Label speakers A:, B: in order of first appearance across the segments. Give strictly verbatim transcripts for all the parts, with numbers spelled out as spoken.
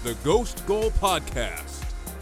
A: the Ghost Goal Podcast.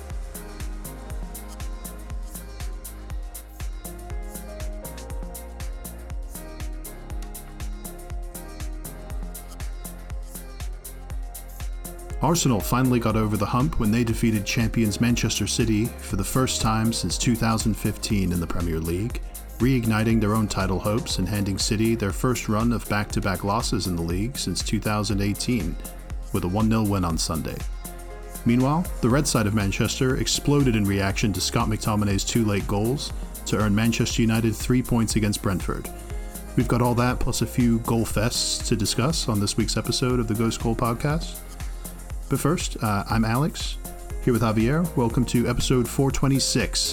B: Arsenal finally got over the hump when they defeated champions Manchester City for the first time since two thousand fifteen in the Premier League, reigniting their own title hopes and handing City their first run of back-to-back losses in the league since two thousand eighteen, with a one nil win on Sunday. Meanwhile, the red side of Manchester exploded in reaction to Scott McTominay's two late goals to earn Manchester United three points against Brentford. We've got all that plus a few goal fests to discuss on this week's episode of the Ghost Goal Podcast. But first, uh, I'm Alex, here with Javier. Welcome to episode four twenty-six.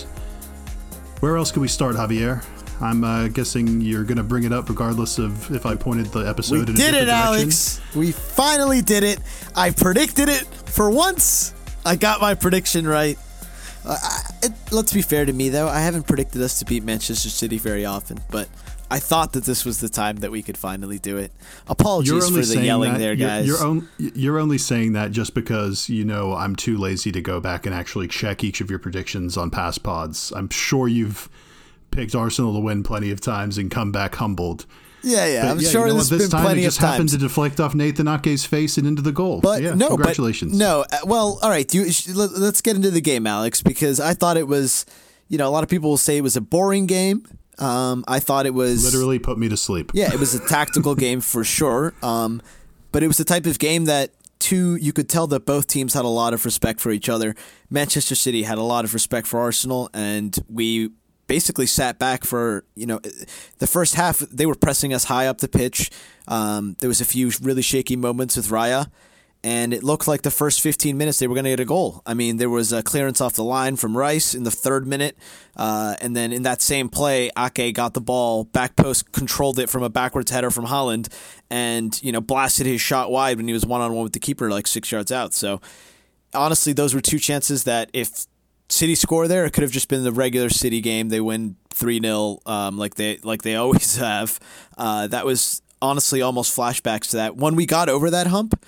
B: Where else can we start, Javier? I'm uh, guessing you're going to bring it up regardless of if I pointed the episode
C: we
B: in a different
C: direction. We did it,
B: direction.
C: Alex. We finally did it. I predicted it for once. I got my prediction right. Uh, I, it, let's be fair to me, though. I haven't predicted us to beat Manchester City very often, but I thought that this was the time that we could finally do it. Apologies for the yelling
B: that,
C: there,
B: you're,
C: guys.
B: You're, on, you're only saying that just because, you know, I'm too lazy to go back and actually check each of your predictions on past pods. I'm sure you've picked Arsenal to win plenty of times and come back humbled.
C: Yeah, yeah,
B: but
C: I'm
B: yeah,
C: sure
B: you know
C: there's
B: what, this
C: been
B: time
C: plenty
B: it just
C: of times.
B: happened to deflect off Nathan Ake's face and into the goal.
C: But
B: yeah,
C: no,
B: congratulations.
C: But no, uh, well, all right. You, let's get into the game, Alex, because I thought it was, you know, a lot of people will say it was a boring game. Um, I thought it was
B: literally put me to sleep.
C: Yeah, it was a tactical game for sure. Um, but it was the type of game that two, you could tell that both teams had a lot of respect for each other. Manchester City had a lot of respect for Arsenal, and we basically sat back for, you know, the first half. They were pressing us high up the pitch. Um, there was a few really shaky moments with Raya, and it looked like the first fifteen minutes they were going to get a goal. I mean, there was a clearance off the line from Rice in the third minute, uh, and then in that same play, Ake got the ball, back post, controlled it from a backwards header from Haaland, and, you know, blasted his shot wide when he was one-on-one with the keeper like six yards out. So, honestly, those were two chances that if City score there, it could have just been the regular City game. They win three nil um, like they like they always have. Uh, that was honestly almost flashbacks to that. When we got over that hump,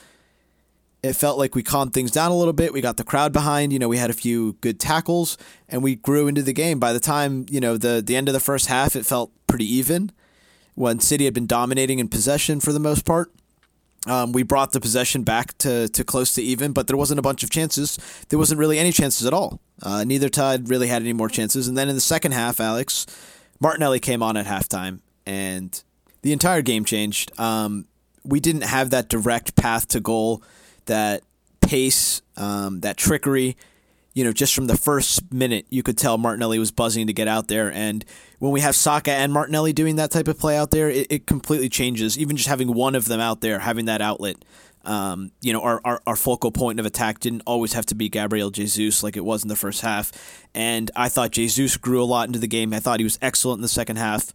C: it felt like we calmed things down a little bit. We got the crowd behind. You know, we had a few good tackles, and we grew into the game. By the time, you know, the, the end of the first half, it felt pretty even. When City had been dominating in possession for the most part, um, we brought the possession back to, to close to even, but there wasn't a bunch of chances. There wasn't really any chances at all. Uh, neither side really had any more chances. And then in the second half, Alex, Martinelli came on at halftime, and the entire game changed. Um, we didn't have that direct path to goal, that pace, um, that trickery. You know, just from the first minute, you could tell Martinelli was buzzing to get out there. And when we have Saka and Martinelli doing that type of play out there, it, it completely changes. Even just having one of them out there, having that outlet. Um, you know, our, our, our focal point of attack didn't always have to be Gabriel Jesus like it was in the first half. And I thought Jesus grew a lot into the game. I thought he was excellent in the second half.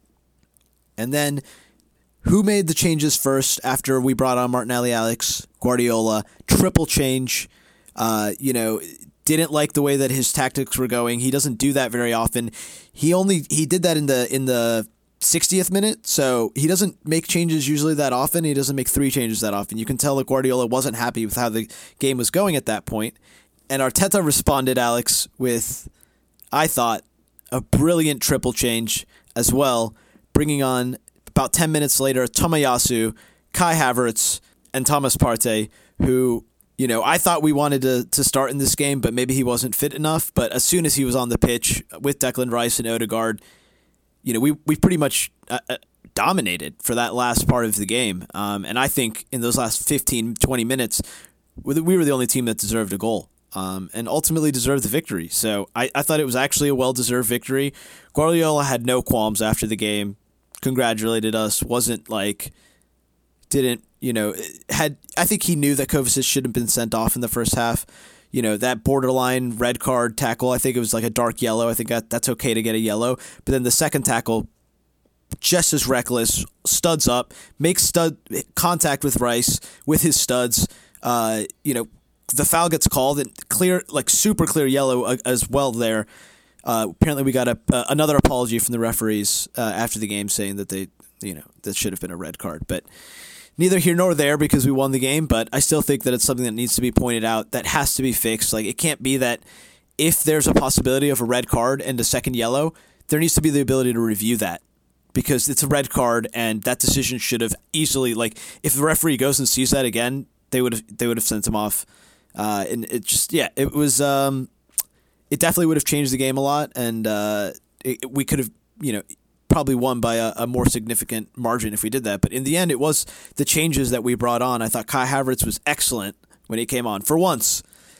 C: And then, who made the changes first after we brought on Martinelli, Alex? Guardiola. Triple change. Uh, you know, didn't like the way that his tactics were going. He doesn't do that very often. He only he did that in the in the sixtieth minute, so he doesn't make changes usually that often. He doesn't make three changes that often. You can tell that Guardiola wasn't happy with how the game was going at that point. And Arteta responded, Alex, with, I thought, a brilliant triple change as well, bringing on, about ten minutes later, Tomiyasu, Kai Havertz, and Thomas Partey, who, you know, I thought we wanted to, to start in this game, but maybe he wasn't fit enough. But as soon as he was on the pitch with Declan Rice and Odegaard, you know, we we pretty much uh, uh, dominated for that last part of the game. Um, and I think in those last fifteen, twenty minutes, we were the only team that deserved a goal um, and ultimately deserved the victory. So I, I thought it was actually a well-deserved victory. Guardiola had no qualms after the game, congratulated us, wasn't like, didn't, you know, had, I think he knew that Kovacic should have been sent off in the first half. You know, that borderline red card tackle, I think it was like a dark yellow. I think that that's okay to get a yellow. But then the second tackle, just as reckless, studs up, makes stud contact with Rice with his studs. Uh, you know, the foul gets called, and clear, like super clear yellow as well there. Uh, apparently we got a, uh, another apology from the referees uh, after the game saying that they, you know, that should have been a red card. But neither here nor there because we won the game, but I still think that it's something that needs to be pointed out that has to be fixed. Like, it can't be that if there's a possibility of a red card and a second yellow, there needs to be the ability to review that because it's a red card and that decision should have easily, like, if the referee goes and sees that again, they would have they would have sent him off. Uh, and it just, yeah, it was, um, it definitely would have changed the game a lot, and uh, it, we could have, you know, probably won by a, a more significant margin if we did that. But in the end, it was the changes that we brought on. I thought Kai Havertz was excellent when he came on. For once,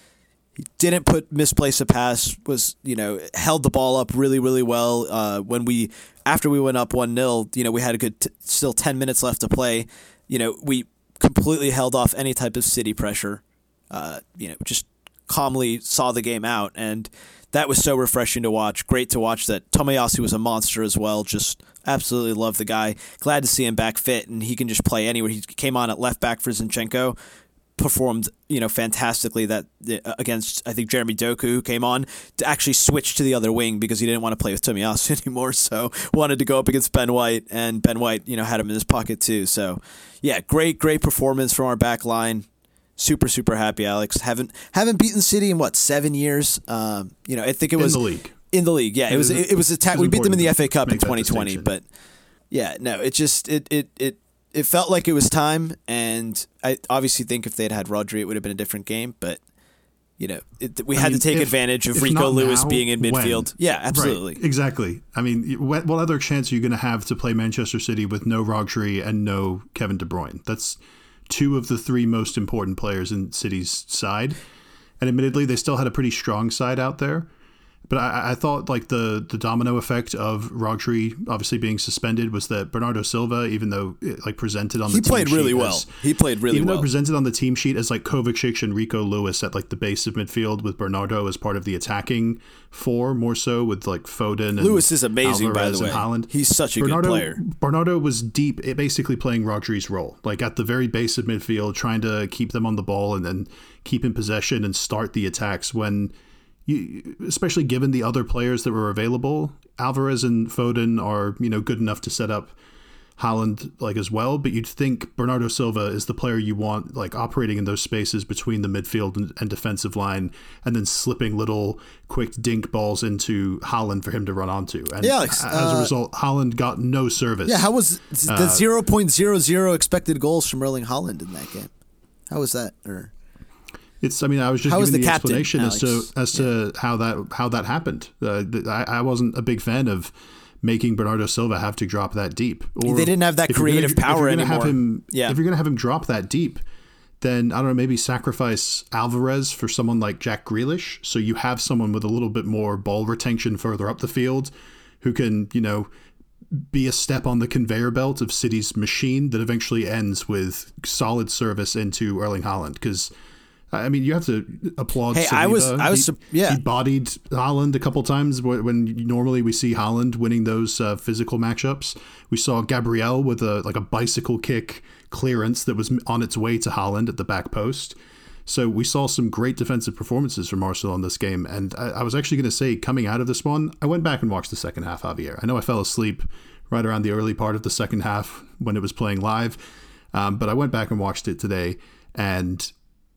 C: he didn't put misplace a pass, was, you know, held the ball up really, really well. Uh, when we, after we went up one nil, you know, we had a good, t- still ten minutes left to play. You know, we completely held off any type of City pressure. Uh, you know, just calmly saw the game out, and that was so refreshing to watch. Great to watch that Tomiyasu was a monster as well. Just absolutely love the guy. Glad to see him back fit, and he can just play anywhere. He came on at left back for Zinchenko, performed, you know, fantastically that uh, against, I think, Jeremy Doku, who came on to actually switch to the other wing because he didn't want to play with Tomiyasu anymore, so wanted to go up against Ben White, and Ben White, you know, had him in his pocket too. So, yeah, great, great performance from our back line. Super, super happy, Alex. Haven't haven't beaten City in what, seven years? Um, you know, I think it was
B: in the league.
C: In the league, yeah. It, it was it, it was a ta- we beat them in the F A Cup in twenty twenty, but yeah, no, it just it it it it felt like it was time, and I obviously think if they'd had Rodri, it would have been a different game. But you know, it, we I had mean, to take if, advantage of Rico Lewis now, being in midfield. When? Yeah, absolutely,
B: right, exactly. I mean, what, what other chance are you going to have to play Manchester City with no Rodri and no Kevin De Bruyne? That's two of the three most important players in City's side. And admittedly, they still had a pretty strong side out there. But I, I thought like the, the domino effect of Rodri obviously being suspended was that Bernardo Silva, even though it, like presented on the
C: he
B: team
C: played
B: sheet
C: really
B: as,
C: well. He played really
B: even
C: well.
B: Even though presented on the team sheet as like Kovacic and Rico Lewis at like the base of midfield with Bernardo as part of the attacking four, more so with like Foden and
C: Lewis is amazing,
B: Alvarez
C: by the way.
B: Haaland.
C: He's such a
B: Bernardo,
C: good player.
B: Bernardo was deep, basically playing Rodri's role, like at the very base of midfield, trying to keep them on the ball and then keep in possession and start the attacks when you, especially given the other players that were available. Alvarez and Foden are, you know, good enough to set up Haaland like as well, but you'd think Bernardo Silva is the player you want like operating in those spaces between the midfield and, and defensive line, and then slipping little quick dink balls into Haaland for him to run onto. And
C: yeah, Alex,
B: as
C: uh,
B: a result, Haaland got no service.
C: Yeah, how was the
B: uh,
C: zero point zero zero expected goals from Erling Haaland in that game? How was that? Or
B: It's. I mean, I was just
C: how
B: giving
C: was the,
B: the
C: captain,
B: explanation
C: Alex?
B: as to as
C: yeah.
B: to how that how that happened. Uh, I, I wasn't a big fan of making Bernardo Silva have to drop that deep. Or
C: they didn't have that creative
B: gonna,
C: power
B: if you're gonna
C: anymore.
B: Have him,
C: yeah.
B: If you're going to have him drop that deep, then I don't know, maybe sacrifice Alvarez for someone like Jack Grealish, so you have someone with a little bit more ball retention further up the field, who can, you know, be a step on the conveyor belt of City's machine that eventually ends with solid service into Erling Haaland. Because I mean, you have to applaud.
C: Hey,
B: Saliba.
C: I was, I was,
B: he,
C: yeah.
B: He bodied Haaland a couple times when normally we see Haaland winning those uh, physical matchups. We saw Gabriel with a like a bicycle kick clearance that was on its way to Haaland at the back post. So we saw some great defensive performances from Arsenal in this game. And I, I was actually going to say, coming out of this one, I went back and watched the second half, Javier. I know I fell asleep right around the early part of the second half when it was playing live, um, but I went back and watched it today, and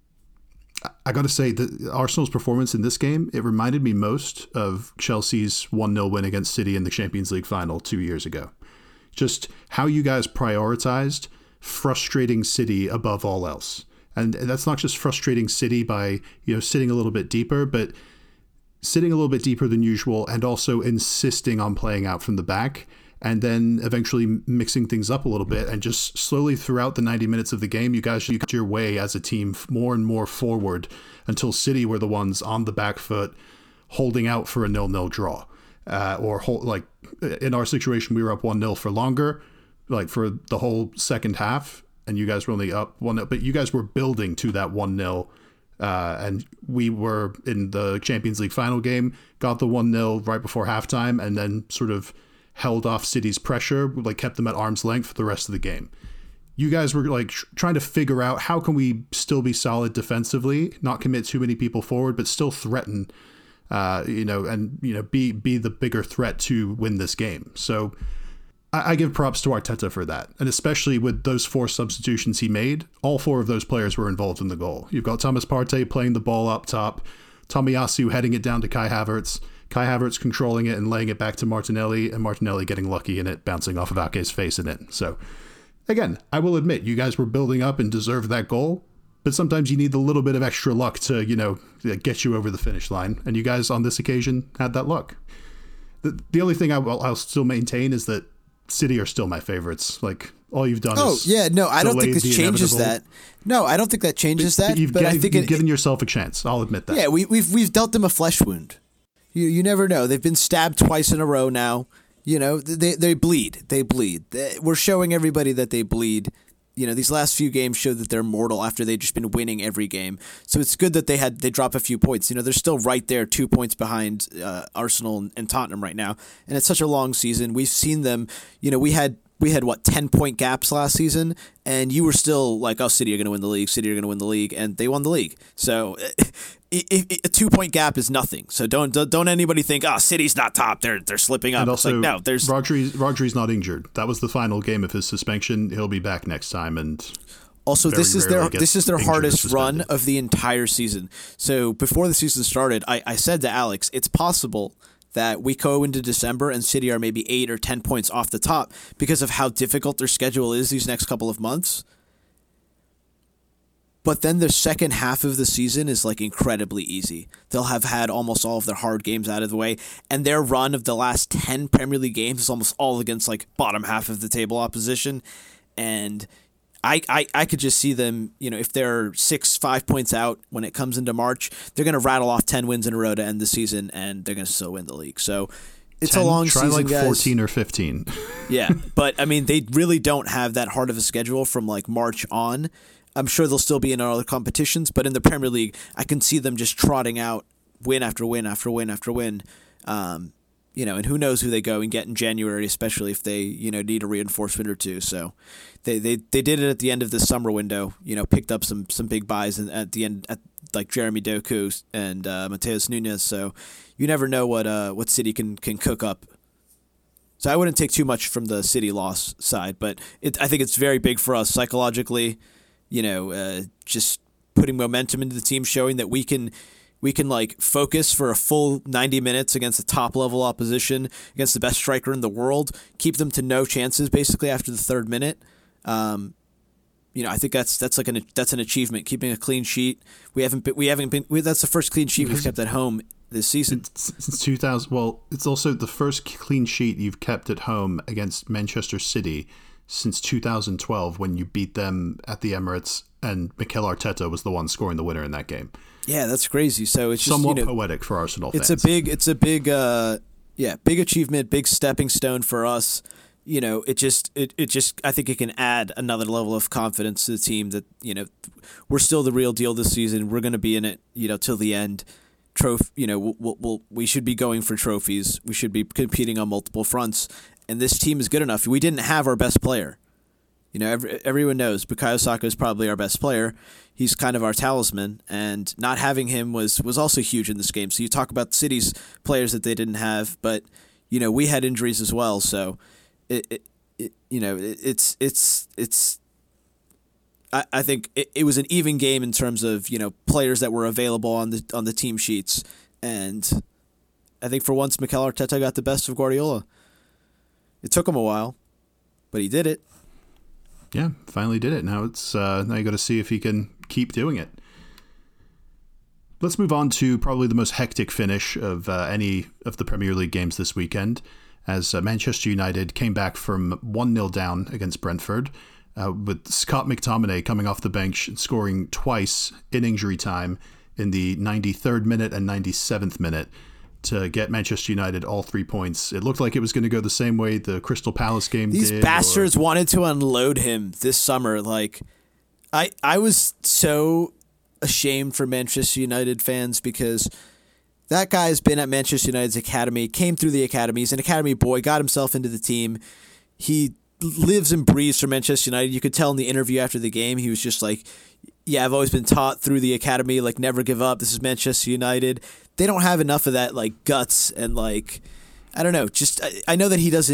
B: I got to say that Arsenal's performance in this game, it reminded me most of Chelsea's one nil win against City in the Champions League final two years ago. Just how you guys prioritized frustrating City above all else. And that's not just frustrating City by, you know, sitting a little bit deeper, but sitting a little bit deeper than usual and also insisting on playing out from the back, and then eventually mixing things up a little bit, and just slowly throughout the ninety minutes of the game, you guys got your way as a team more and more forward until City were the ones on the back foot holding out for a nil-nil draw. Uh, or hold, like in our situation, we were up one nil for longer, like for the whole second half, and you guys were only up one nil, but you guys were building to that one nil. Uh, and we were in the Champions League final game, got the one nil right before halftime, and then sort of held off City's pressure, like kept them at arm's length for the rest of the game. You guys were like tr- trying to figure out how can we still be solid defensively, not commit too many people forward, but still threaten, uh, you know, and, you know, be, be the bigger threat to win this game. So I, I give props to Arteta for that. And especially with those four substitutions he made, all four of those players were involved in the goal. You've got Thomas Partey playing the ball up top, Tomiyasu heading it down to Kai Havertz, Kai Havertz controlling it and laying it back to Martinelli, and Martinelli getting lucky in it, bouncing off of Ake's face in it. So, again, I will admit, you guys were building up and deserved that goal, but sometimes you need a little bit of extra luck to, you know, get you over the finish line. And you guys, on this occasion, had that luck. The, the only thing I will, I'll still maintain is that City are still my favorites. Like, all you've done
C: oh,
B: is
C: yeah, no, I don't think this changes
B: inevitable.
C: that. No, I don't think that changes
B: but,
C: that.
B: But you've,
C: but
B: g-
C: I think
B: you've
C: it,
B: given yourself a chance. I'll admit that.
C: Yeah, we, we've we've dealt them a flesh wound. You you never know. They've been stabbed twice in a row now. You know, they they bleed. They bleed. They, we're showing everybody that they bleed. You know, these last few games show that they're mortal after they've just been winning every game. So it's good that they had they drop a few points. You know, they're still right there, two points behind uh, Arsenal and Tottenham right now. And it's such a long season. We've seen them. You know, we had we had what ten point gaps last season, and you were still like, "Oh, City are going to win the league. City are going to win the league," and they won the league. So it, it, a two point gap is nothing. So don't don't, don't anybody think, "Oh, City's not top. They're they're slipping up."
B: And
C: It's
B: also,
C: like, no, there's
B: Rodri's, Rodri's not injured. That was the final game of his suspension. He'll be back next time, and
C: also this is their this is their hardest run
B: suspended.
C: of the entire season. So before the season started, I, I said to Alex, it's possible that we go into December and City are maybe eight or ten points off the top because of how difficult their schedule is these next couple of months. But then the second half of the season is like incredibly easy. They'll have had almost all of their hard games out of the way, and their run of the last ten Premier League games is almost all against like bottom half of the table opposition. And I, I, I could just see them, you know, if they're six, five points out when it comes into March, they're going to rattle off ten wins in a row to end the season, and they're going to still win the league. So it's
B: ten,
C: a long
B: try
C: season,
B: like
C: guys.
B: fourteen or fifteen.
C: Yeah, but I mean, they really don't have that hard of a schedule from like March on. I'm sure they'll still be in other competitions, but in the Premier League, I can see them just trotting out win after win after win after win. Um, you know, and who knows who they go and get in January, especially if they, you know, need a reinforcement or two. So they, they, they did it at the end of the summer window, you know, picked up some some big buys and at the end, at, like Jeremy Doku and uh, Mateus Nunes. So you never know what uh, what City can, can cook up. So I wouldn't take too much from the City loss side, but it, I think it's very big for us psychologically, you know, uh, just putting momentum into the team, showing that we can we can like focus for a full ninety minutes against a top level opposition, against the best striker in the world, keep them to no chances basically after the third minute. Um, you know, I think that's that's like an that's an achievement. Keeping a clean sheet. We haven't been, we haven't been. We, that's the first clean sheet we've kept at home this season
B: since two thousand. Well, it's also the first clean sheet you've kept at home against Manchester City since two thousand twelve, when you beat them at the Emirates, and Mikel Arteta was the one scoring the winner in that game.
C: Yeah, that's crazy. So it's just,
B: somewhat
C: you know,
B: poetic for Arsenal
C: it's
B: fans.
C: a big, it's a big, uh, yeah, big achievement, big stepping stone for us. You know, it just, it, it just, I think it can add another level of confidence to the team that, you know, we're still the real deal this season. We're going to be in it, you know, till the end. Trophy, you know, we'll, we'll, we should be going for trophies. We should be competing on multiple fronts. And this team is good enough. We didn't have our best player. You know, every, everyone knows Bukayo Saka is probably our best player. He's kind of our talisman, and not having him was, was also huge in this game. So you talk about City's players that they didn't have, but, you know, we had injuries as well. So, it, it, it you know, it, it's, it's, it's, I, I think it, it was an even game in terms of, you know, players that were available on the, on the team sheets. And I think for once, Mikel Arteta got the best of Guardiola. It took him a while, but he did it.
B: Yeah, finally did it. Now it's uh, now you got to see if he can keep doing it. Let's move on to probably the most hectic finish of uh, any of the Premier League games this weekend, as uh, Manchester United came back from one nil down against Brentford, uh, with Scott McTominay coming off the bench and scoring twice in injury time in the ninety-third minute and ninety-seventh minute to get Manchester United all three points. It looked like it was going to go the same way the Crystal Palace game
C: These
B: did.
C: These bastards or... wanted to unload him this summer. Like, I I was so ashamed for Manchester United fans because that guy's been at Manchester United's academy, came through the academy. He's an academy boy, got himself into the team. He lives and breathes for Manchester United. You could tell in the interview after the game, he was just like, yeah, I've always been taught through the academy, like, never give up. This is Manchester United. They don't have enough of that, like, guts and, like, I don't know. Just I, I know that he doesn't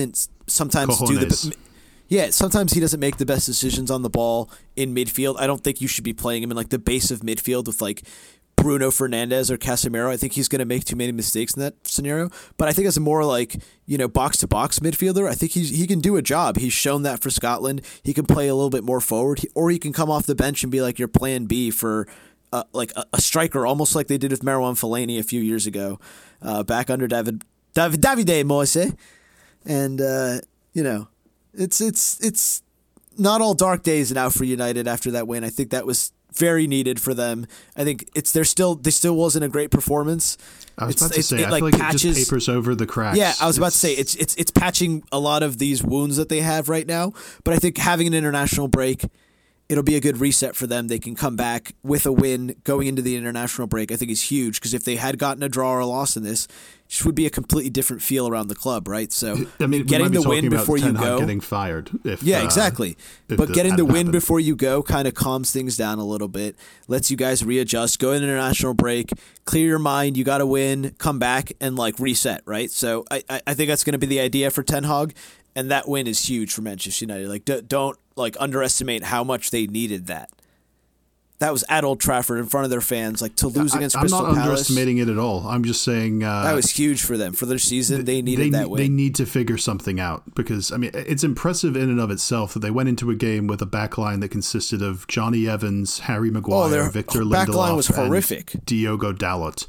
C: sometimes
B: Cojones.
C: do the. Yeah, sometimes he doesn't make the best decisions on the ball in midfield. I don't think you should be playing him in like the base of midfield with like Bruno Fernandes or Casemiro. I think he's going to make too many mistakes in that scenario. But I think as a more like, you know, box to box midfielder, I think he's, he can do a job. He's shown that for Scotland. He can play a little bit more forward, or he can come off the bench and be like your plan B for uh, like a, a striker, almost like they did with Marouane Fellaini a few years ago, uh, back under David David Davide Moise. And uh, you know, it's it's it's not all dark days now for United after that win. I think that was very needed for them. I think it's they're still they still wasn't a great performance.
B: I was
C: it's,
B: about to
C: it's,
B: say,
C: it,
B: I
C: like,
B: feel like
C: patches,
B: it just papers over the cracks.
C: Yeah, I was about
B: it's,
C: to say it's it's it's patching a lot of these wounds that they have right now. But I think having an international break, it'll be a good reset for them. They can come back with a win going into the international break. I think is huge because if they had gotten a draw or a loss in this, it just would be a completely different feel around the club, right? So
B: I mean,
C: getting the win before you
B: Ten Hag
C: go,
B: getting fired. If,
C: yeah,
B: uh,
C: exactly. But
B: the,
C: getting the win
B: happened.
C: before you go kind of calms things down a little bit, lets you guys readjust, go into international break, clear your mind. You got to win, come back and like reset, right? So I I, I think that's going to be the idea for Ten Hag, and that win is huge for Manchester United. Like d- don't like underestimate how much they needed that. That was at Old Trafford in front of their fans, like to lose against
B: I, I'm
C: Crystal
B: not
C: Palace.
B: underestimating it at all. I'm just saying uh,
C: That was huge for them for their season. They needed
B: they,
C: that win.
B: They need to figure something out because I mean it's impressive in and of itself that they went into a game with a back line that consisted of Johnny Evans, Harry Maguire,
C: Oh, their
B: Victor
C: back
B: Lindelof,
C: line was horrific.
B: and Diogo Dalot.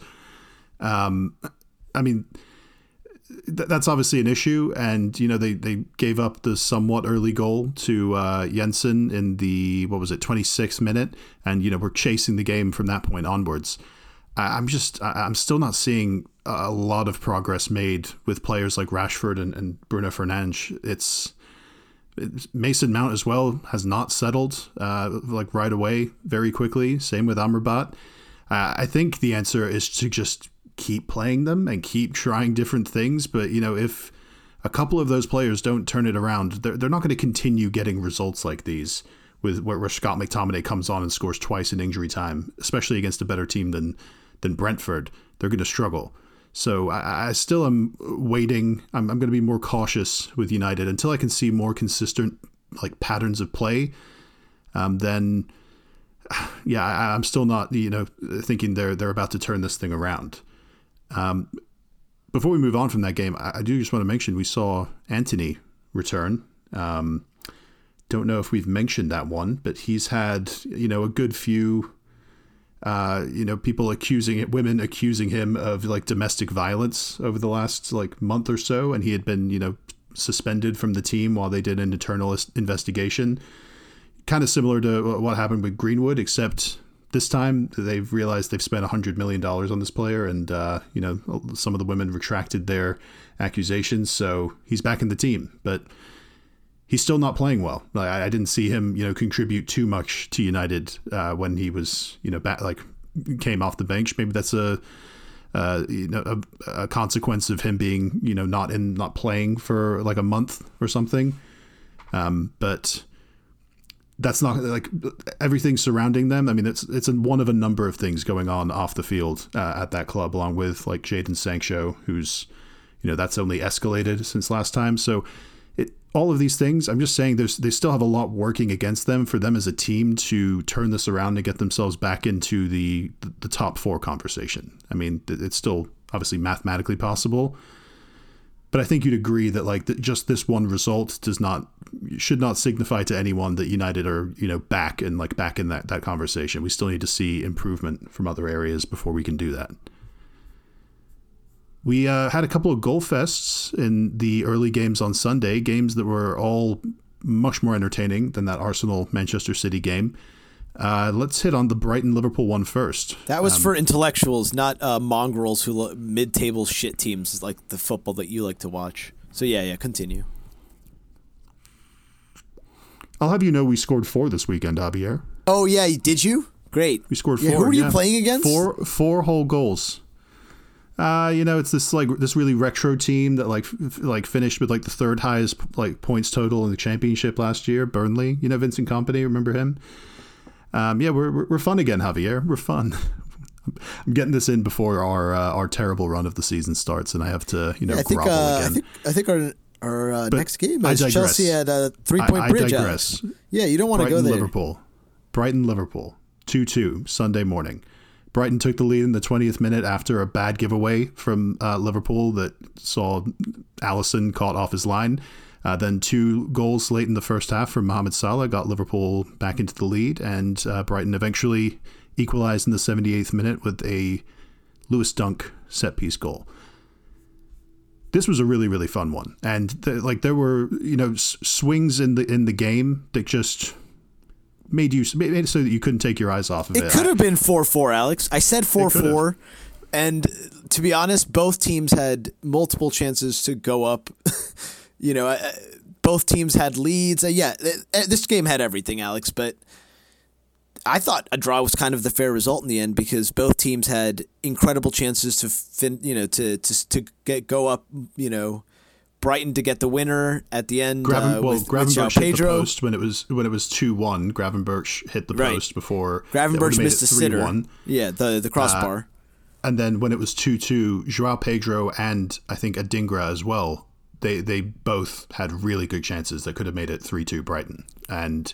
B: Um, I mean. Th- that's obviously an issue, and you know they, they gave up the somewhat early goal to uh, Jensen in the what was it twenty-sixth minute, and you know we're chasing the game from that point onwards. I- I'm just I- I'm still not seeing a lot of progress made with players like Rashford and, and Bruno Fernandes. It's, it's Mason Mount as well has not settled uh, like right away very quickly. Same with Amrabat. Uh, I think the answer is to just keep playing them and keep trying different things. But, you know, if a couple of those players don't turn it around, they're, they're not going to continue getting results like these with where, where Scott McTominay comes on and scores twice in injury time, especially against a better team than, than Brentford. They're going to struggle. So I, I still am waiting. I'm, I'm going to be more cautious with United until I can see more consistent like patterns of play. Um, then, yeah, I, I'm still not, you know, thinking they're they're about to turn this thing around. Um, before we move on from that game, I, I do just want to mention we saw Antony return. Um, don't know if we've mentioned that one, but he's had, you know, a good few, uh, you know, people accusing it, women accusing him of like domestic violence over the last like month or so. And he had been, you know, suspended from the team while they did an internal investigation. Kind of similar to what happened with Greenwood, except this time they've realized they've spent one hundred million dollars on this player, and uh, you know some of the women retracted their accusations, so he's back in the team. But he's still not playing well. I, I didn't see him, you know, contribute too much to United uh, when he was, you know, back, like came off the bench. Maybe that's a uh, you know a, a consequence of him being, you know, not in not playing for like a month or something. Um, but. That's not like everything surrounding them. I mean, it's it's one of a number of things going on off the field uh, at that club, along with like Jadon Sancho, who's, you know, that's only escalated since last time. So it, all of these things, I'm just saying there's they still have a lot working against them for them as a team to turn this around and get themselves back into the, the top four conversation. I mean, it's still obviously mathematically possible. But I think you'd agree that like that just this one result does not should not signify to anyone that United are, you know, back and like back in that, that conversation. We still need to see improvement from other areas before we can do that. We uh, had a couple of goal fests in the early games on Sunday, games that were all much more entertaining than that Arsenal Manchester City game. Uh, let's hit on the Brighton-Liverpool one first.
C: That was
B: um,
C: for intellectuals, not uh, mongrels who lo- mid-table shit teams like the football that you like to watch. So yeah, yeah, continue.
B: I'll have you know we scored four this weekend, Javier.
C: Oh yeah, did you? Great.
B: We scored
C: yeah,
B: four.
C: Who were
B: yeah.
C: you playing against?
B: Four, four whole goals. Uh, you know, it's this like this really retro team that like f- like finished with like the third highest like points total in the championship last year. Burnley, you know, Vincent Kompany, remember him? Um, yeah, we're, we're we're fun again, Javier. We're fun. I'm getting this in before our uh, our terrible run of the season starts, and I have to, you know,
C: yeah, I think,
B: grovel
C: uh,
B: again.
C: I think I think our our uh,
B: But
C: next game
B: I
C: is
B: digress.
C: Chelsea at a three-point
B: I, I
C: bridge.
B: digress.
C: Alex. Yeah, you don't want to go
B: Brighton,
C: there.
B: Liverpool. Brighton, Liverpool. two two, Sunday morning. Brighton took the lead in the twentieth minute after a bad giveaway from uh, Liverpool that saw Alisson caught off his line. Uh, then two goals late in the first half from Mohamed Salah got Liverpool back into the lead, and uh, Brighton eventually equalized in the seventy-eighth minute with a Lewis Dunk set-piece goal. This was a really, really fun one, and the, like there were, you know, s- swings in the in the game that just made you made it so that you couldn't take your eyes off of it.
C: It could have been four four, Alex. I said four four, and to be honest, both teams had multiple chances to go up. you know, uh, both teams had leads. Uh, yeah, uh, this game had everything, Alex, but I thought a draw was kind of the fair result in the end because both teams had incredible chances to fin, you know, to to to get go up, you know, Brighton to get the winner at the end.
B: Graven,
C: uh,
B: well,
C: with,
B: Gravenberch
C: with
B: hit
C: Pedro.
B: the post when it was when it was two one. Gravenberch hit the
C: Right.
B: post before
C: Gravenberch missed the sitter.
B: one.
C: Yeah, the the crossbar.
B: Uh, and then when it was two two, Joao Pedro and I think Adingra as well, they they both had really good chances that could have made it three two Brighton. And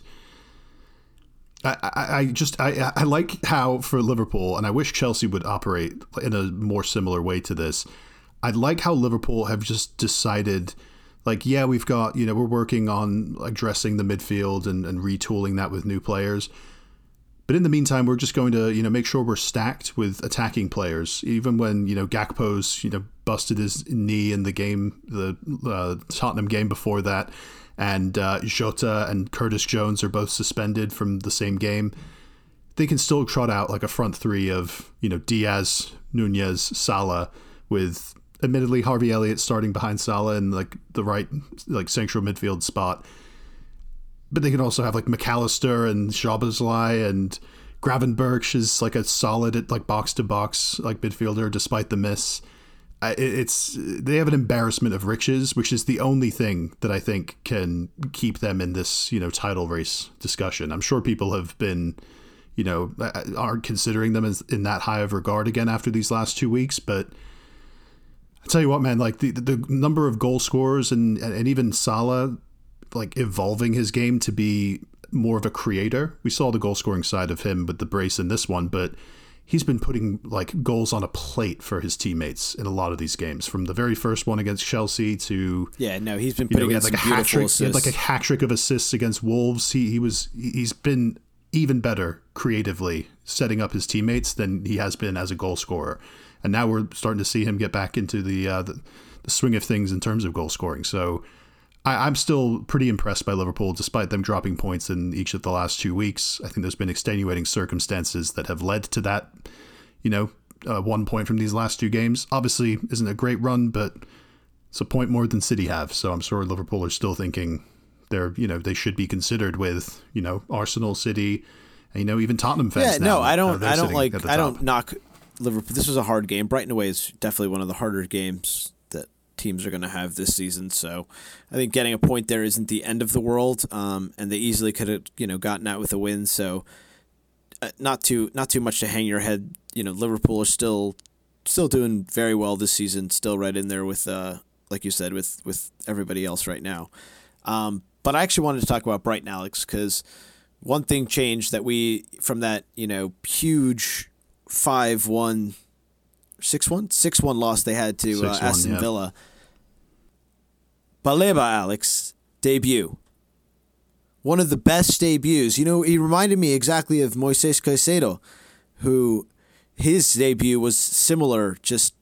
B: I, I, I just I, I like how for Liverpool, and I wish Chelsea would operate in a more similar way to this. I like how Liverpool have just decided, like, yeah, we've got, you know, we're working on addressing the midfield and, and retooling that with new players. But in the meantime, we're just going to, you know, make sure we're stacked with attacking players. Even when, you know, Gakpo's, you know, busted his knee in the game, the uh, Tottenham game before that, and uh, Jota and Curtis Jones are both suspended from the same game, they can still trot out like a front three of, you know, Diaz, Nunez, Salah, with admittedly Harvey Elliott starting behind Salah in like the right like central midfield spot. But they can also have like McAllister and Szoboszlai, and Gravenberch is like a solid like box to box like midfielder despite the miss. I, it's they have an embarrassment of riches, which is the only thing that I think can keep them in this, you know, title race discussion. I'm sure people have been, you know, aren't considering them as in that high of regard again after these last two weeks. But I tell you what, man, like the the number of goal scorers and and even Salah, like evolving his game to be more of a creator. We saw the goal scoring side of him with the brace in this one, but he's been putting like goals on a plate for his teammates in a lot of these games, from the very first one against Chelsea to
C: yeah, no, he's been putting
B: you know,
C: in
B: like
C: some
B: a hat trick,
C: assists.
B: like a hat trick of assists against Wolves. He he was he's been even better creatively setting up his teammates than he has been as a goal scorer. And now we're starting to see him get back into the uh, the, the swing of things in terms of goal scoring. So I, I'm still pretty impressed by Liverpool, despite them dropping points in each of the last two weeks. I think there's been extenuating circumstances that have led to that. You know, uh, one point from these last two games obviously isn't a great run, but it's a point more than City have. So I'm sure Liverpool are still thinking they're, you know, they should be considered with, you know, Arsenal, City, and, you know, even Tottenham fans.
C: Yeah,
B: now,
C: no, I don't,
B: uh,
C: I don't like, I
B: top.
C: don't knock Liverpool. This was a hard game. Brighton away is definitely one of the harder games that teams are going to have this season. So I think getting a point there isn't the end of the world. Um, and they easily could have, you know, gotten out with a win. So uh, not too, not too much to hang your head. You know, Liverpool are still, still doing very well this season. Still right in there with, uh, like you said, with, with everybody else right now. Um, but I actually wanted to talk about Brighton, Alex, because one thing changed that we, from that, you know, huge five one, six one, six one loss they had to uh, Aston
B: yeah.
C: Villa. Baleba, Alex, debut. One of the best debuts. You know, he reminded me exactly of Moises Caicedo, who his debut was similar, just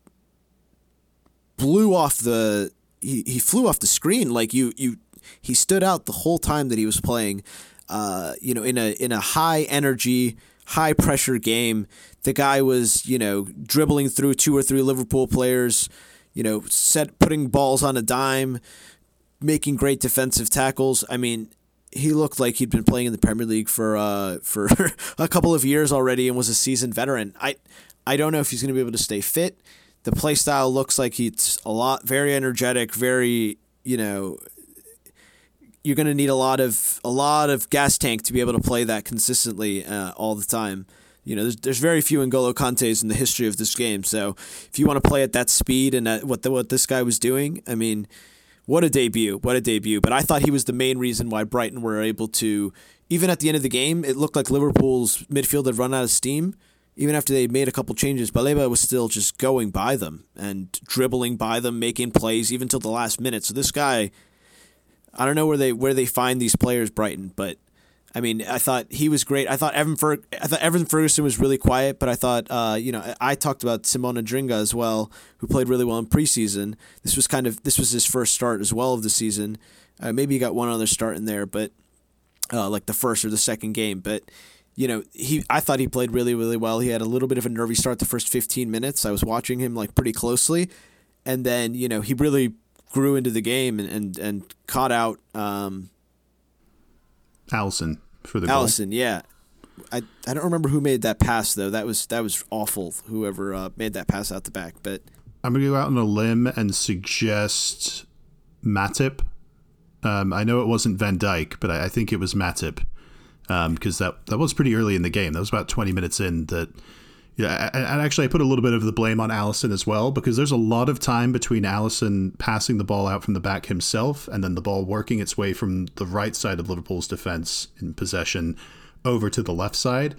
C: blew off the he, he flew off the screen. Like you you he stood out the whole time that he was playing. Uh, you know, in a in a high energy, high pressure game. The guy was, you know, dribbling through two or three Liverpool players, you know, set putting balls on a dime, making great defensive tackles. I mean, he looked like he'd been playing in the Premier League for uh, for a couple of years already and was a seasoned veteran. I I don't know if he's going to be able to stay fit. The play style looks like he's a lot very energetic, very, you know, you're going to need a lot of a lot of gas tank to be able to play that consistently uh, all the time. You know, there's there's very few N'Golo Kantés in the history of this game. So if you want to play at that speed and at what the, what this guy was doing, I mean, What a debut. What a debut. But I thought he was the main reason why Brighton were able to, even at the end of the game, it looked like Liverpool's midfield had run out of steam. Even after they made a couple changes, Baleba was still just going by them and dribbling by them, making plays even till the last minute. So this guy, I don't know where they where they find these players, Brighton, but I mean, I thought he was great. I thought Evan Fer- I thought Evan Ferguson was really quiet, but I thought, uh, you know, I talked about Simon Adringa as well, who played really well in preseason. This was kind of this was his first start as well of the season. Uh, maybe he got one other start in there, but uh, like the first or the second game, but. You know, he. I thought he played really, really well. He had a little bit of a nervy start the first fifteen minutes. I was watching him like pretty closely, and then you know he really grew into the game and and, and caught out um,
B: Alisson for the
C: Alisson.
B: goal.
C: Yeah, I I don't remember who made that pass though. That was that was awful. Whoever uh, made that pass out the back, but
B: I'm gonna go out on a limb and suggest Matip. Um, I know it wasn't Van Dijk, but I, I think it was Matip. Because um, that that was pretty early in the game. That was about twenty minutes in. That, yeah, and, and actually I put a little bit of the blame on Alisson as well, because there's a lot of time between Alisson passing the ball out from the back himself and then the ball working its way from the right side of Liverpool's defense in possession over to the left side.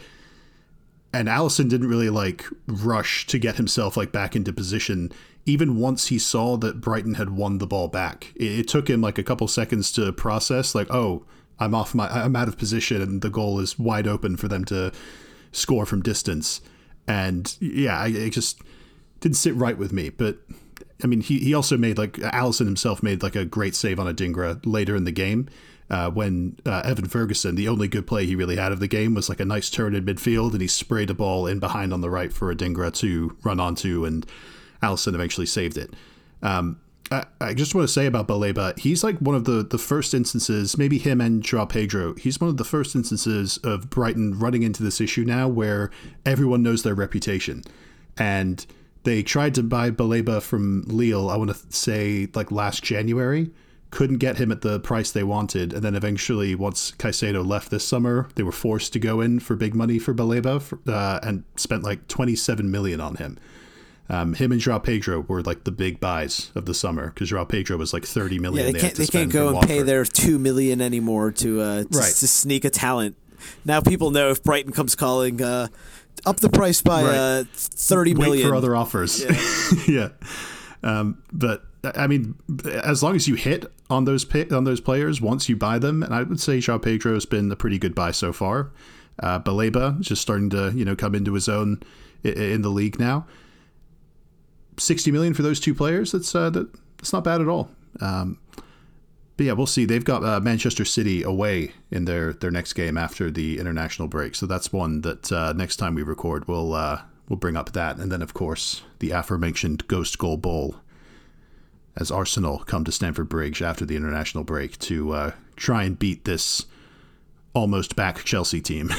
B: And Alisson didn't really like rush to get himself like back into position. Even once he saw that Brighton had won the ball back, it, it took him like a couple seconds to process, like, oh. I'm off my, I'm out of position, and the goal is wide open for them to score from distance. And yeah, I, it just didn't sit right with me. But I mean, he, he also made like Alisson himself made like a great save on Adingra later in the game uh, when uh, Evan Ferguson, the only good play he really had of the game was like a nice turn in midfield, and he sprayed a ball in behind on the right for Adingra to run onto, and Alisson eventually saved it. Um, I, I just want to say about Baleba, he's like one of the, the first instances, maybe him and João Pedro, he's one of the first instances of Brighton running into this issue now where everyone knows their reputation. And they tried to buy Baleba from Lille, I want to say like last January, couldn't get him at the price they wanted. And then eventually, once Caicedo left this summer, they were forced to go in for big money for Baleba for, uh, and spent like twenty-seven million on him. Um, him and João Pedro were like the big buys of the summer because João Pedro was like thirty million.
C: Yeah, they, they can't. They can't go and
B: Watford.
C: pay their two million anymore to uh, to,
B: right.
C: to sneak a talent. Now people know if Brighton comes calling, uh, up the price by
B: right.
C: uh, thirty
B: Wait
C: million
B: for other offers. Yeah, yeah. Um, but I mean, as long as you hit on those pay, on those players once you buy them, and I would say João Pedro has been a pretty good buy so far. Uh, Baleba is just starting to you know come into his own in, in the league now. sixty million for those two players. That's uh, that, that's not bad at all. Um, but yeah, we'll see. They've got uh, Manchester City away in their, their next game after the international break. So that's one that uh, next time we record, we'll uh, we'll bring up that. And then, of course, the aforementioned Ghost Goal Bowl as Arsenal come to Stamford Bridge after the international break to uh, try and beat this almost back Chelsea team.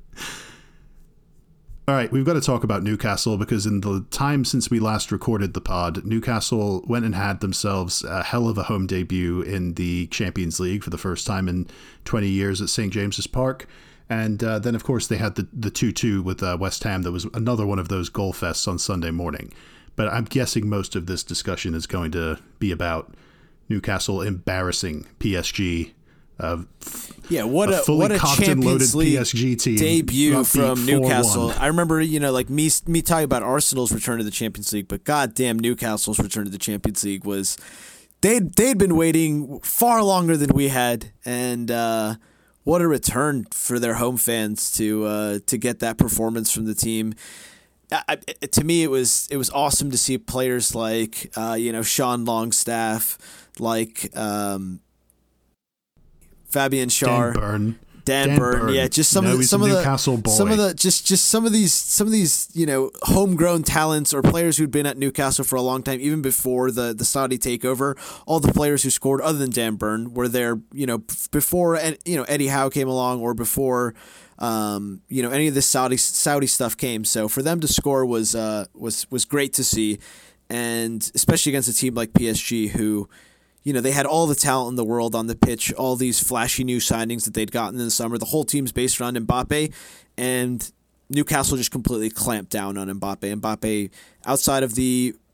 B: All right, we've got to talk about Newcastle because in the time since we last recorded the pod, Newcastle went and had themselves a hell of a home debut in the Champions League for the first time in twenty years at Saint James's Park. And uh, then, of course, they had the the two two with uh, West Ham. That was another one of those goal fests on Sunday morning. But I'm guessing most of this discussion is going to be about Newcastle embarrassing P S G. Uh,
C: yeah, what a,
B: a
C: what a Champions League
B: P S G team
C: debut from Newcastle. I remember, you know, like me me talking about Arsenal's return to the Champions League, but goddamn, Newcastle's return to the Champions League was they they'd been waiting far longer than we had, and uh, what a return for their home fans to uh, to get that performance from the team. I, to me, it was it was awesome to see players like uh, you know Sean Longstaff, like. Um, Fabian Schär,
B: Dan Burn,
C: Dan,
B: Dan
C: Burn,
B: Burn,
C: yeah, just some
B: no,
C: of the, some of the
B: Newcastle boy.
C: some of the just just some of these some of these you know homegrown talents or players who'd been at Newcastle for a long time, even before the, the Saudi takeover. All the players who scored, other than Dan Burn, were there you know before you know Eddie Howe came along or before um, you know any of this Saudi Saudi stuff came. So for them to score was uh, was was great to see, and especially against a team like P S G who. You know, they had all the talent in the world on the pitch, all these flashy new signings that they'd gotten in the summer. The whole team's based around Mbappe, and Newcastle just completely clamped down on Mbappe. Mbappe, outside of the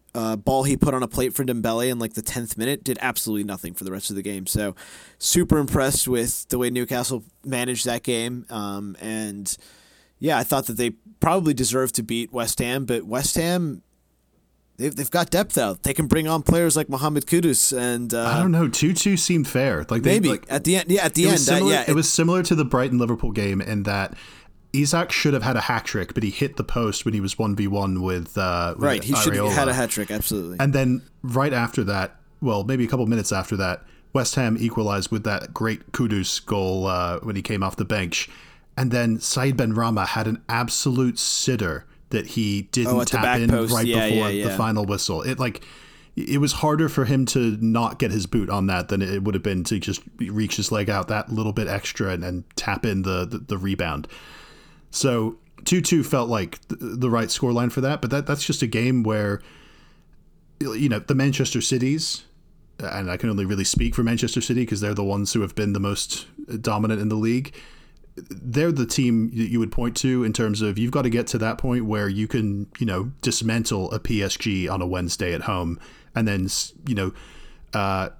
C: uh, ball he put on a plate for Dembele in like the tenth minute did absolutely nothing for the rest of the game. So super impressed with the way Newcastle managed that game. Um, and yeah, I thought that they probably deserved to beat West Ham, but West Ham, they've, they've got depth out. They can bring on players like Mohamed Kudus. And uh,
B: I don't know, two two seemed fair. Like they,
C: maybe
B: like,
C: at the end. Yeah, at the
B: it
C: end.
B: Was similar,
C: that, yeah,
B: it, it was similar to the Brighton-Liverpool game in that Isak should have had a hat trick, but he hit the post when he was one v one with uh, with
C: right. He should have
B: Areola.
C: had a hat trick, absolutely.
B: And then right after that, well, maybe a couple minutes after that, West Ham equalized with that great Kudus goal uh, when he came off the bench. And then Said Benrahma had an absolute sitter that he didn't
C: oh,
B: tap in
C: post.
B: right
C: yeah,
B: before
C: yeah, yeah.
B: the final whistle. It like it was harder for him to not get his boot on that than it would have been to just reach his leg out that little bit extra and, and tap in the, the, the rebound. So two two felt like the right scoreline for that, but that that's just a game where, you know, the Manchester Cities, and I can only really speak for Manchester City because they're the ones who have been the most dominant in the league. They're the team that you would point to in terms of you've got to get to that point where you can, you know, dismantle a P S G on a Wednesday at home and then, you know, uh,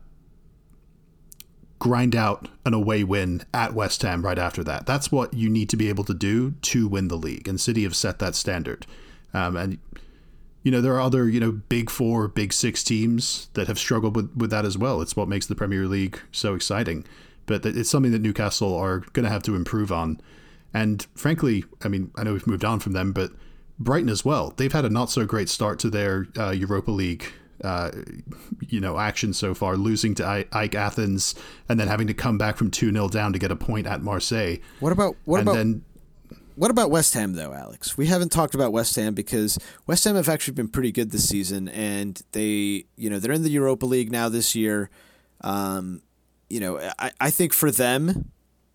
B: grind out an away win at West Ham right after that. That's what you need to be able to do to win the league, and City have set that standard. Um, and you know there are other you know big four, big six teams that have struggled with, with that as well. It's what makes the Premier League so exciting. But it's something that Newcastle are going to have to improve on. And frankly, I mean, I know we've moved on from them, but Brighton as well. They've had a not so great start to their uh, Europa League Uh, you know, action so far, losing to I- Ike Athens and then having to come back from two nil down to get a point at Marseille.
C: What about what
B: and
C: about
B: then,
C: what about West Ham though, Alex? We haven't talked about West Ham because West Ham have actually been pretty good this season, and they, you know, they're in the Europa League now this year. Um, you know, I, I think for them,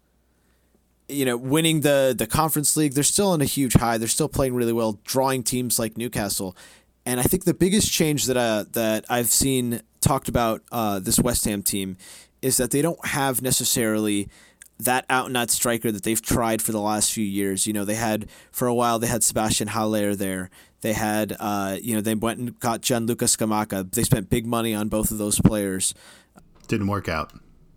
C: you know, winning the the Conference League, they're still on a huge high. They're still playing really well, drawing teams like Newcastle. And I think the biggest change that uh, that I've seen talked about uh, this West Ham team is that they don't have necessarily that out-and-out striker that they've tried for the last few years. You know, they had, for a while, they had Sebastian Haller there. They had, uh, you know, they went and got Gianluca Scamacca. They spent big money on both of those players.
B: Didn't work out.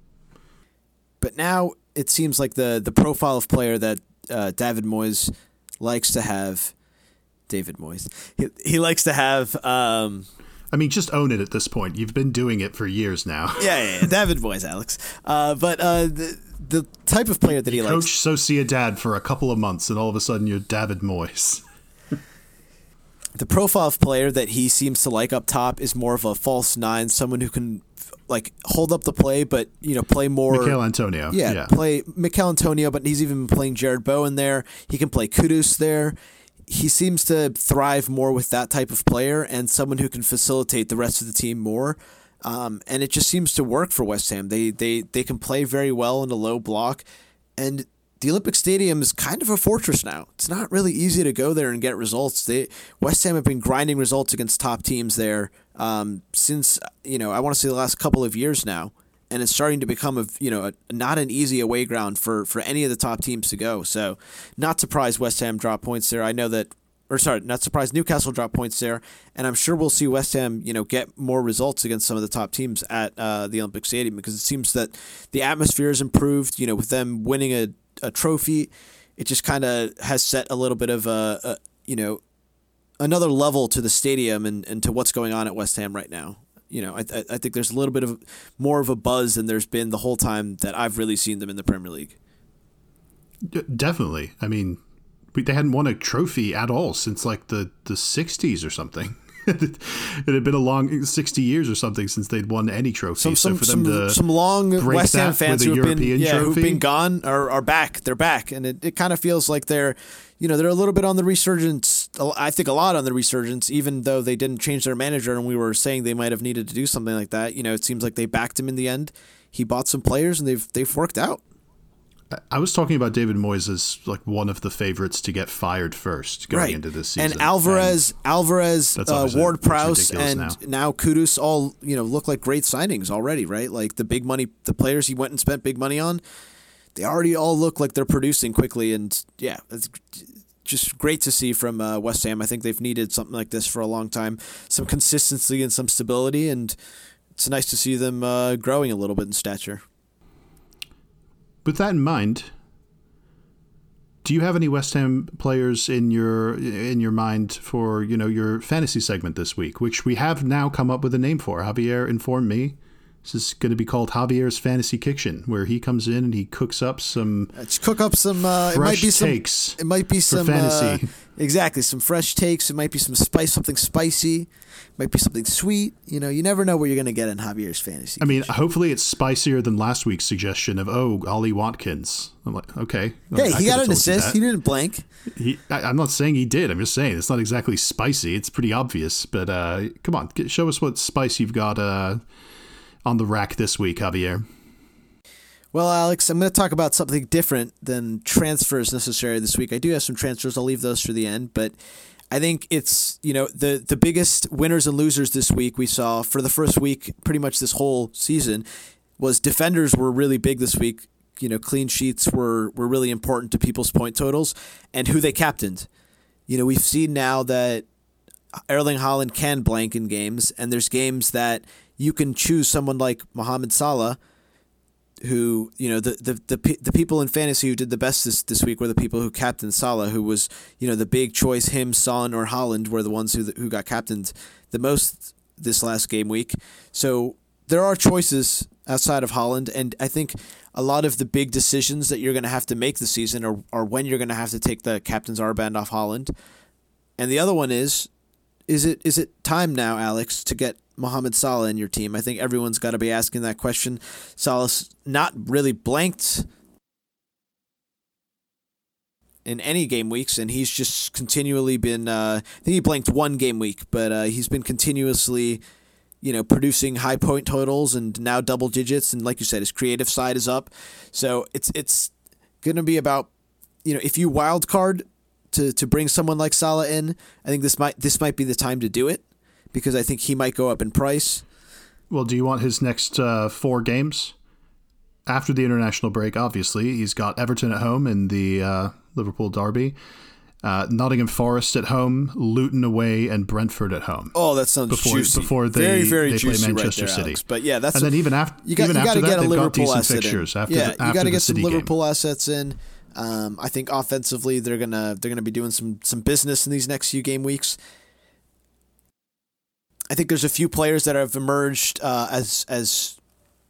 C: But now it seems like the, the profile of player that uh, David Moyes likes to have David Moyes. He, he likes to have. Um,
B: I mean, just own it at this point. You've been doing it for years now.
C: Yeah, yeah, yeah. David Moyes, Alex. Uh, but uh, the the type of player that he
B: you
C: likes.
B: Coach Sociedad for a couple of months, and all of a sudden you're David Moyes.
C: The profile of player that he seems to like up top is more of a false nine, someone who can like hold up the play, but you know play more.
B: Mikel Antonio.
C: Yeah,
B: yeah,
C: play Mikel Antonio, but he's even playing Jared Bowen there. He can play Kudus there. He seems to thrive more with that type of player and someone who can facilitate the rest of the team more. Um, and it just seems to work for West Ham. They they they can play very well in a low block, and the Olympic Stadium is kind of a fortress now. It's not really easy to go there and get results. They West Ham have been grinding results against top teams there um, since you know I want to say the last couple of years now, and it's starting to become a you know a, not an easy away ground for, for any of the top teams to go. So, not surprised West Ham dropped points there. I know that, or sorry, not surprised Newcastle dropped points there, and I'm sure we'll see West Ham you know get more results against some of the top teams at uh, the Olympic Stadium because it seems that the atmosphere has improved. You know, with them winning a a trophy, it just kind of has set a little bit of a, a you know another level to the stadium and, and to what's going on at West Ham right now. You know, I I think there's a little bit of more of a buzz than there's been the whole time that I've really seen them in the Premier League.
B: Definitely. I mean, they hadn't won a trophy at all since like the, the sixties or something. It had been a long sixty years or something since they'd won any trophy.
C: Some some
B: so for them
C: some,
B: to
C: some long West Ham fans who have
B: European
C: been yeah,
B: trophy,
C: who've been gone are, are back. They're back, and it, it kind of feels like they're you know they're a little bit on the resurgence. I think a lot on the resurgence, even though they didn't change their manager, and we were saying they might have needed to do something like that. You know, it seems like they backed him in the end. He bought some players, and they've they've worked out.
B: I was talking about David Moyes as like one of the favorites to get fired first going
C: right.
B: into this season.
C: And Alvarez,
B: and
C: Alvarez, uh, Ward-Prowse, and
B: now.
C: now Kudus all you know look like great signings already, right? Like the big money, the players he went and spent big money on, they already all look like they're producing quickly. And yeah, it's just great to see from uh, West Ham. I think they've needed something like this for a long time, some consistency and some stability, and it's nice to see them uh, growing a little bit in stature.
B: With that in mind, do you have any West Ham players in your in your mind for, you know, your fantasy segment this week, which we have now come up with a name for? Javier informed me. This is going to be called Javier's Fantasy Kitchen, where he comes in and he cooks up some
C: Let's cook up some uh,
B: fresh
C: it might be
B: takes.
C: Some, it might be some
B: fantasy.
C: Uh, exactly some fresh takes. It might be some spice, something spicy. It might be something sweet. You know, you never know what you're going to get in Javier's Fantasy
B: I mean,
C: Kitchen.
B: hopefully it's spicier than last week's suggestion of, oh, Ollie Watkins. I'm like, okay.
C: Hey,
B: I
C: he got an
B: told you
C: assist.
B: that.
C: He didn't blank.
B: He, I, I'm not saying he did. I'm just saying it's not exactly spicy. It's pretty obvious. But uh, come on, get, show us what spice you've got uh, on the rack this week, Javier.
C: Well, Alex, I'm going to talk about something different than transfers necessarily this week. I do have some transfers. I'll leave those for the end. But I think it's, you know, the, the biggest winners and losers this week we saw for the first week, pretty much this whole season, was defenders were really big this week. You know, clean sheets were, were really important to people's point totals and who they captained. You know, we've seen now that Erling Haaland can blank in games, and there's games that you can choose someone like Mohamed Salah, who, you know, the, the the the people in fantasy who did the best this, this week were the people who captained Salah, who was, you know, the big choice. Him, Son, or Haaland were the ones who who got captained the most this last game week. So there are choices outside of Haaland, and I think a lot of the big decisions that you're going to have to make this season are, are when you're going to have to take the captain's armband off Haaland. And the other one is, is it is it time now, Alex, to get Mohamed Salah in your team? I think everyone's got to be asking that question. Salah's not really blanked in any game weeks, and he's just continually been, uh, I think he blanked one game week, but uh, he's been continuously, you know, producing high point totals and now double digits. And like you said, his creative side is up. So it's it's going to be about, you know, if you wild card to, to bring someone like Salah in, I think this might this might be the time to do it, because I think he might go up in price.
B: Well, do you want his next uh, four games? After the international break, obviously. He's got Everton at home in the uh, Liverpool derby, uh, Nottingham Forest at home, Luton away, and Brentford at home.
C: Oh, that sounds
B: before,
C: juicy.
B: Before they,
C: very, very
B: they
C: juicy
B: play Manchester
C: right there,
B: City.
C: Alex. But yeah, that's
B: and
C: a,
B: then even after,
C: you got,
B: even
C: you
B: after
C: gotta
B: that,
C: get a
B: they've
C: Liverpool
B: got decent
C: asset
B: fixtures
C: in.
B: after
C: yeah,
B: the,
C: you
B: after
C: got to
B: the
C: get some
B: City
C: Liverpool
B: game.
C: assets in. Um, I think offensively they're gonna they're gonna be doing some some business in these next few game weeks. I think there's a few players that have emerged uh, as as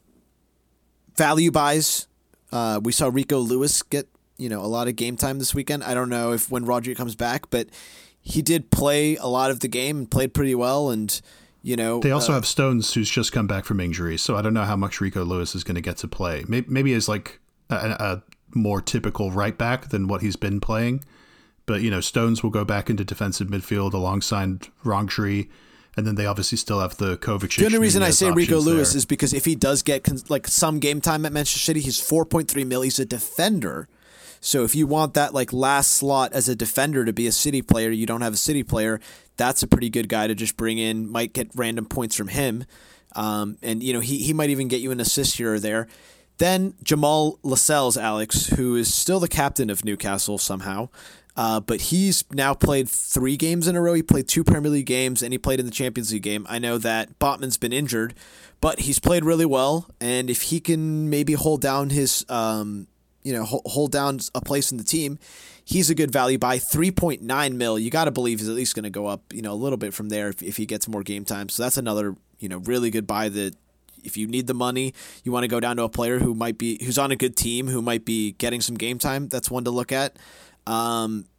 C: value buys. Uh, we saw Rico Lewis get, you know, a lot of game time this weekend. I don't know if when Rodri comes back, but he did play a lot of the game and played pretty well. And, you know,
B: they also
C: uh,
B: have Stones, who's just come back from injury, so I don't know how much Rico Lewis is going to get to play. Maybe, maybe as like a, a more typical right back than what he's been playing. But, you know, Stones will go back into defensive midfield alongside Rodri. And then they obviously still have the Kovacic.
C: The only reason I say Rico Lewis
B: there.
C: is because if he does get like some game time at Manchester City, he's four point three mil. He's a defender. So if you want that like last slot as a defender to be a City player, you don't have a City player, that's a pretty good guy to just bring in. Might get random points from him. Um, and, you know, he, he might even get you an assist here or there. Then Jamal Lascelles, Alex, who is still the captain of Newcastle somehow. Uh, but he's now played three games in a row. He played two Premier League games, and he played in the Champions League game. I know that Botman's been injured, but he's played really well. And if he can maybe hold down his, um, you know, hold down a place in the team, he's a good value buy. three point nine mil. You got to believe he's at least going to go up, you know, a little bit from there if, if he gets more game time. So that's another, you know, really good buy that if you need the money, you want to go down to a player who might be, who's on a good team, who might be getting some game time. That's one to look at. Um,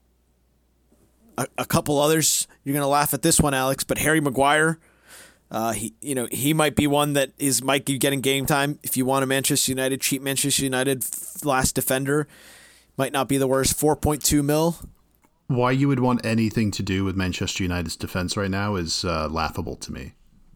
C: a, a couple others, you're gonna laugh at this one, Alex, but Harry Maguire, uh, he you know he might be one that is might be getting game time. If you want a Manchester United cheap Manchester United last defender, might not be the worst. four point two mil.
B: Why you would want anything to do with Manchester United's defense right now is uh, laughable to me.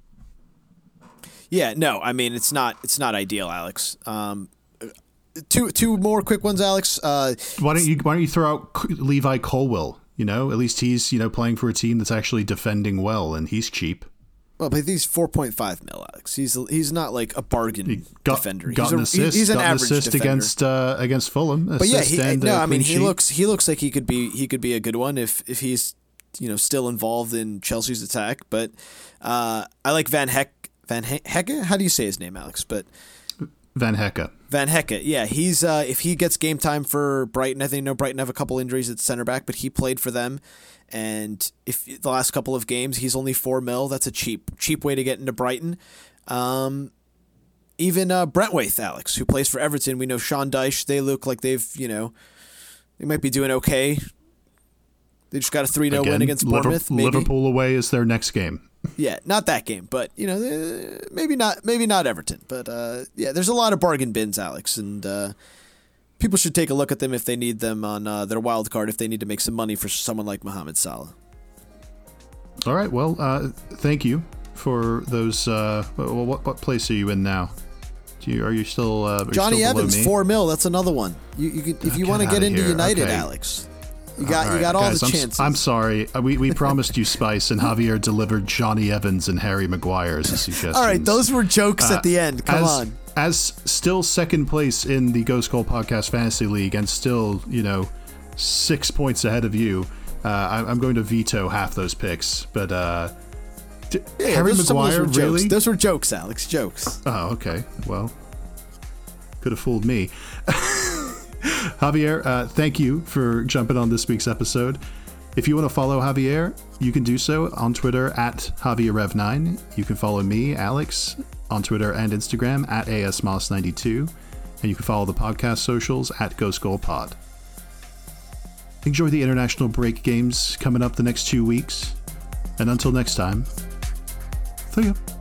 C: Yeah, no, I mean it's not it's not ideal, Alex. Um, Two two more quick ones, Alex. Uh,
B: why don't you why don't you throw out Levi Colwill? You know, at least he's, you know, playing for a team that's actually defending well, and he's cheap.
C: Well, but he's four point five mil, Alex. He's he's not like a bargain
B: he got,
C: defender.
B: Got
C: he's
B: an
C: a,
B: assist.
C: He's an
B: got
C: average
B: an assist
C: defender.
B: against uh, against Fulham.
C: But yeah,
B: assist
C: he,
B: and,
C: no,
B: uh,
C: I mean he
B: sheet.
C: looks he looks like he could be he could be a good one if if he's you know still involved in Chelsea's attack. But uh, I like Van Heck Van He- Hecke. How do you say his name, Alex? But
B: Van Hecke.
C: Van Hecke, yeah, he's uh, if he gets game time for Brighton, I think you know Brighton have a couple injuries at center back, but he played for them, and if the last couple of games he's only four mil, that's a cheap cheap way to get into Brighton. Um, even uh, Brentwaith, Alex, who plays for Everton, we know Sean Dyche. They look like they've you know they might be doing okay. They just got a three nil win against Bournemouth.
B: Liverpool,
C: maybe.
B: Liverpool away is their next game.
C: Yeah, not that game, but you know, uh, maybe not, maybe not Everton, but uh, yeah, there's a lot of bargain bins, Alex, and uh, people should take a look at them if they need them on uh, their wild card, if they need to make some money for someone like Mohamed Salah.
B: All right, well, uh, thank you for those. Uh, well, what what place are you in now? Do you are you still uh, are you
C: Johnny
B: still below
C: Evans,
B: me?
C: four mil. That's another one. You you could, if
B: Oh,
C: you
B: get
C: want to get
B: outta
C: into
B: here.
C: United,
B: Okay.
C: Alex. You got
B: all
C: you got all
B: guys,
C: the
B: I'm,
C: chances.
B: I'm sorry. Uh, We we promised you spice, and Javier delivered Johnny Evans and Harry Maguire as a suggestion.
C: All right, those were jokes
B: Uh,
C: at the end. Come
B: as,
C: on.
B: As still second place in the Ghost Goal Podcast Fantasy League, and still you know six points ahead of you, uh, I, I'm going to veto half those picks. But uh, d-
C: Yeah,
B: Harry
C: those, some of those
B: Maguire,
C: were jokes.
B: really?
C: Those were jokes, Alex. Jokes.
B: Oh, okay. Well, could have fooled me. Javier, uh, thank you for jumping on this week's episode. If you want to follow Javier, you can do so on Twitter at Javier Rev nine. You can follow me, Alex, on Twitter and Instagram at A S Moss ninety-two. And you can follow the podcast socials at Ghost Goal Pod. Enjoy the international break games coming up the next two weeks. And until next time, see ya.